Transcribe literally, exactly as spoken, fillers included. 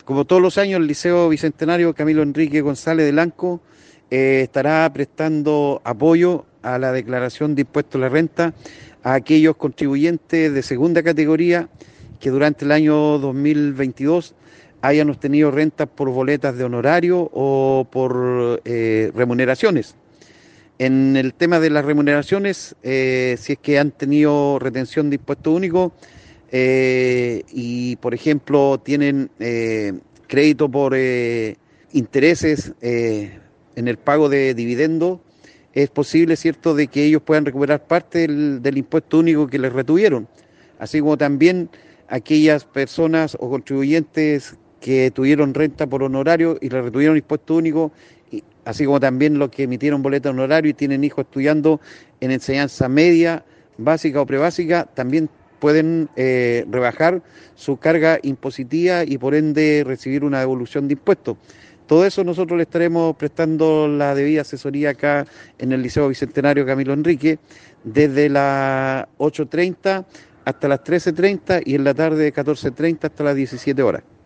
Como todos los años, el Liceo Bicentenario Camilo Enrique González de Lanco eh, estará prestando apoyo a la declaración de impuestos a la renta a aquellos contribuyentes de segunda categoría que durante el año dos mil veintidós hayan obtenido rentas por boletas de honorario o por eh, remuneraciones. En el tema de las remuneraciones, eh, si es que han tenido retención de impuesto único eh, y, por ejemplo, tienen eh, crédito por eh, intereses eh, en el pago de dividendos, es posible, ¿cierto?, de que ellos puedan recuperar parte del, del impuesto único que les retuvieron, así como también aquellas personas o contribuyentes que tuvieron renta por honorario y le retuvieron impuesto único, y, así como también los que emitieron boleta de honorario y tienen hijos estudiando en enseñanza media, básica o prebásica, también pueden eh, rebajar su carga impositiva y por ende recibir una devolución de impuestos. Todo eso nosotros le estaremos prestando la debida asesoría acá en el Liceo Bicentenario Camilo Enrique desde las ocho treinta hasta las trece treinta y en la tarde de catorce treinta hasta las diecisiete horas.